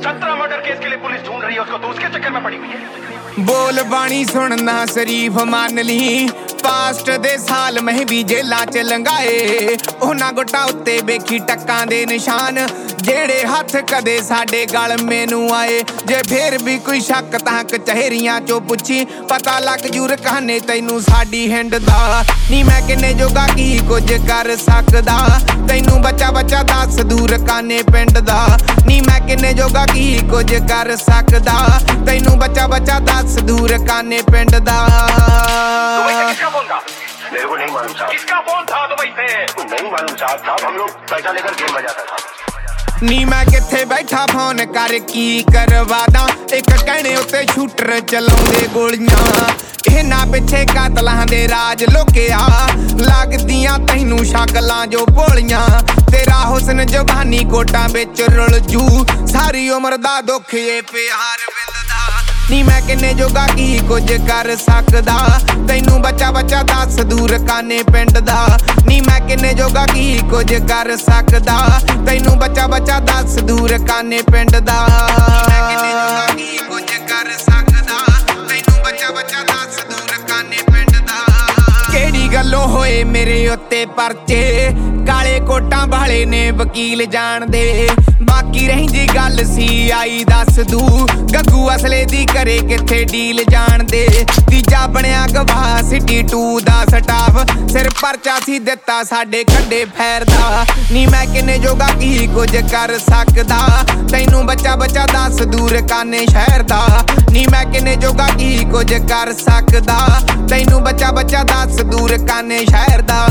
17 murder case के लिए police ढूंढ रही है उसको, तो उसके चक्कर में पड़ी हुई है। बोल बाणी सुनना शरीफ मान ली, पास्ट दे साल मैं भी जेलां च लंघाए। उन्हां गुट्टां उत्ते वेखी टक्कां दे निशान, जेड़े हत्थ कदे साडे गल मैनू आए। जे फिर भी कोई शक तां कचहरियां चो पुछी, पता लग जू रकाने तैनू साडी हिंड दा। नी मैं किन्ने जोगा की कुछ कर सकदा, तैनू बच्चा बच्चा दस दूर काने पिंड दा। नी मैं किन्ने जोगा की कुछ कर सकदा, तैनू बच्चा बच्चा दस दूर काने पिंड दा। किसका फोन था? मेरे को नहीं मालूम साहब। किसका फोन था दुबई से? नहीं मालूम साहब, हम लोग पैसा लेकर गेम बजाता था। नी मैं किथे बैठा फोन कर की करवादा, एक कहने उत्ते शूटर चलाउंदे गोलियां। इन्हां पिछे कातलां दे राज लुकिया, लगदियां तैनू शकलां जो भोलियां। तेरा हुस्न जवानी कोटां विच रुल जू, सारी उमर दा दुख ये प्यार विलदा। नी मैं किन्ने जोगा की कुछ कर सकदा, तैनू बच्चा बच्चा दस दूर काने पिंड दा। नी मैं किन्ने जोगा की कुछ कर सकदा, तैनू बच्चा बच्चा दस दूर काने पिंड दा। मैं किन्ने जोगा की कुछ कर सकदा, तैनू बच्चा बच्चा दस दूर काने पिंड दा। केड़ी गल्लों होए मेरे उत्ते परचे, काले कोटां वाले ने वकील जान दे। बाकी रहिंदी गल CI दस दू, गग्गू असले दी करे किथे डील जान दे। तीजा बनिया गवाह सिटी 2 दा स्टाफ, सिर परचा सी दिता साडे खड्डे फैरदा। नी मैं किन्ने जोगा की कुछ कर सकदा, तैनू बच्चा बच्चा दस दूर काने शहर दा। नी मैं किन्ने जोगा की कुछ कर सकदा, तैनू बच्चा बच्चा दस दूर काने शहर दा।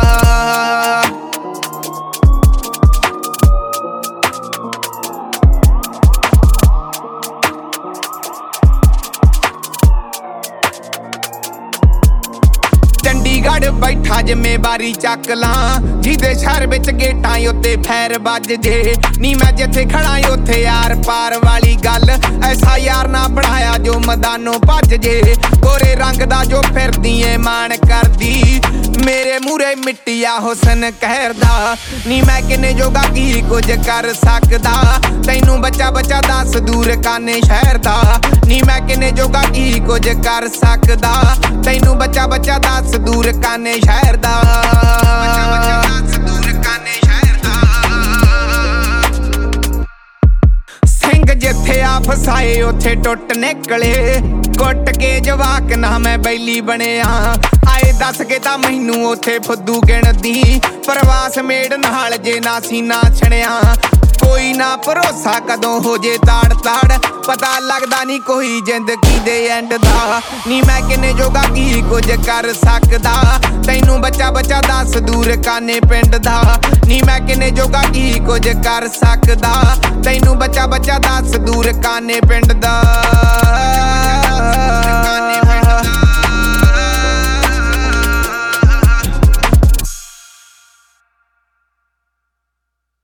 चंडीगढ़ बैठा जिम्मेवारी चक लां, जिदे शहर विच गेटां उत्ते फैर बज जे। नी मैं जिथे खड़ा उत्थे यार पार वाली गल, ऐसा यार ना बढ़ाया जो मैदानों भज जे। गोरे रंग दा जो फिरदी ऐ मान करदी, मेरे मूरे मिट्टिया हुसन कहरदा। नी मैं किन्ने जोगा की कुछ कर सकदा, तैनू बच्चा बच्चा दस दूर काने शहर दा। नी मैं किन्ने जोगा की कुछ कर सकदा, तैनू बच्चा बच्चा दस दूर काने शहर दा। सिंह जिथे आ फसाए उथे टुट निकले, कुट के जवाक ना मैं बैली बनिया। आए दस के तां मैनू उथे फुद्दू गिणदी, प्रवास मेड़ नाल जे ना सीना छड़िया। कोई ना भरोसा कदों हो जे ताड़ ताड़, पता लगदा नी कोई जिंदगी दे एंड दा। नी मैं किन्ने जोगा की कुछ कर सकदा, तैनू बच्चा बच्चा दस दूर काने पिंड दा। नी मैं किन्ने जोगा की कुछ कर सकदा, तैनू बच्चा बच्चा दस दूर काने पिंड दा।